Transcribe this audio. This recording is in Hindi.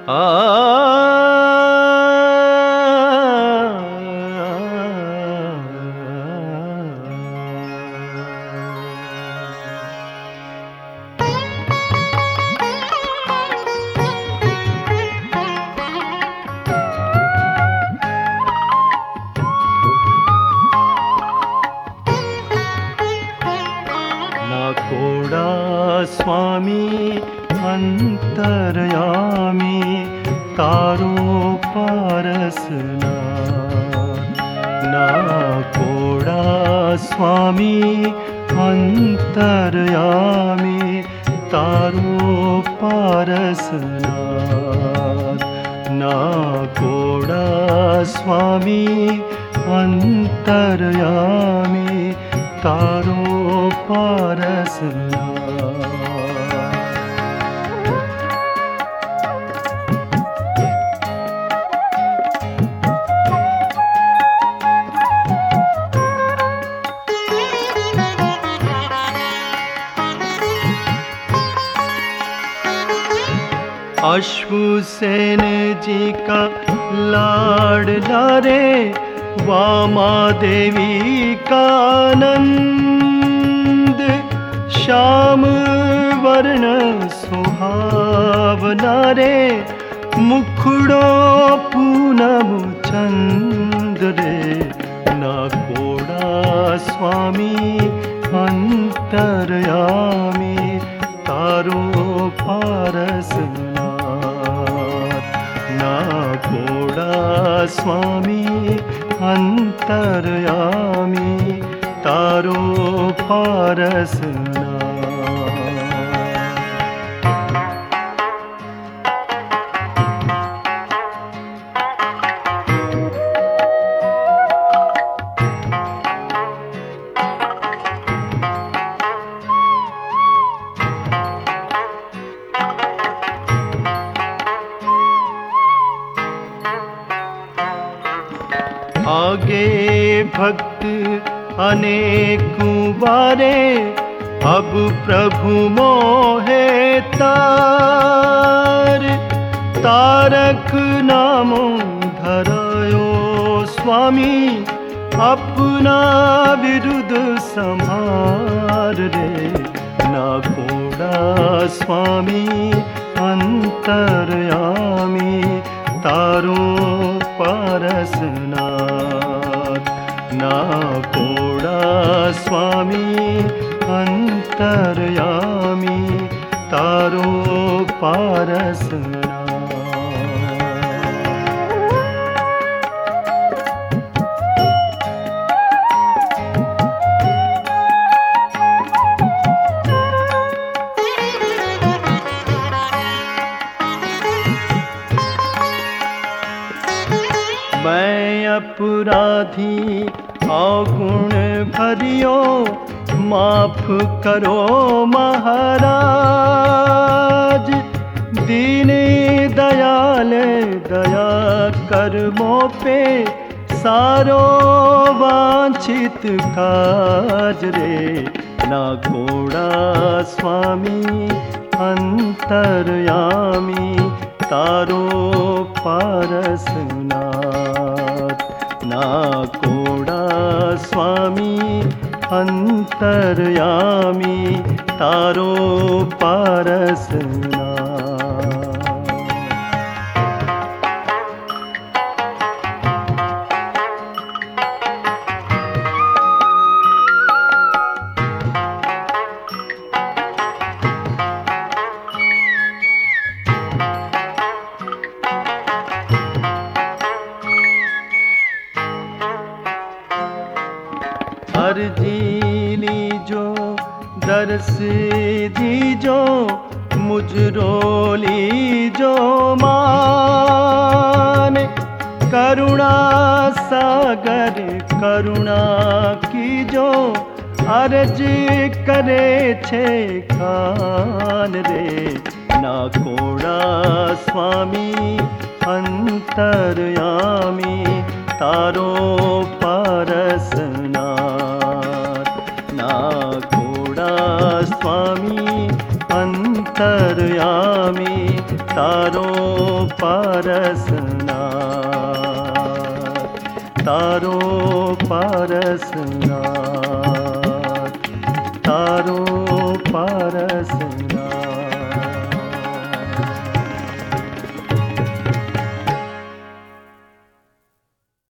आ कोड़ा स्वामी अंतरयामी तारो पारसना ना कोड़ा स्वामी अंतरयामी तारो पारसना ना कोड़ा स्वामी अंतरयामी तारो पारसना। अश्वसेन जी का लाडला रे वामा देवी का आनंद श्याम वर्ण सुहावना रे मुखड़ो पूनम चंद रे ना कोड़ा स्वामी अंतरयामी तारो पारसना ना कोड़ा स्वामी अंतरयामी तारो पारसना। आगे भक्त अनेक बारे अब प्रभु मोहे तारक नामो धरायो स्वामी अपना विरुद्ध संहार रे ना कोड़ा स्वामी अंतरयामी तारो पारसना ना कोड़ा स्वामी अंतरयामी तारो पारसना। मैं अपराधी अवगुण भरियो माफ करो महाराज दीन दयाल दया कर्मों पे सारो वांछित काज रे ना कोड़ा स्वामी अंतरयामी तारो पारसना ना कोड़ा स्वामी अंतरयामी तारो पारसना। अर्जी लीजो दर्श दीजो मुझरो लीजो मान करुणा सागर करुणा कीजो अर्ज करे छे कान रे ना कोड़ा स्वामी अंतरयामी तारो पारसना ना कोड़ा स्वामी अंतरयामी तारो पारसनाथ, तारो पारसनाथ, तारो पारसनाथ।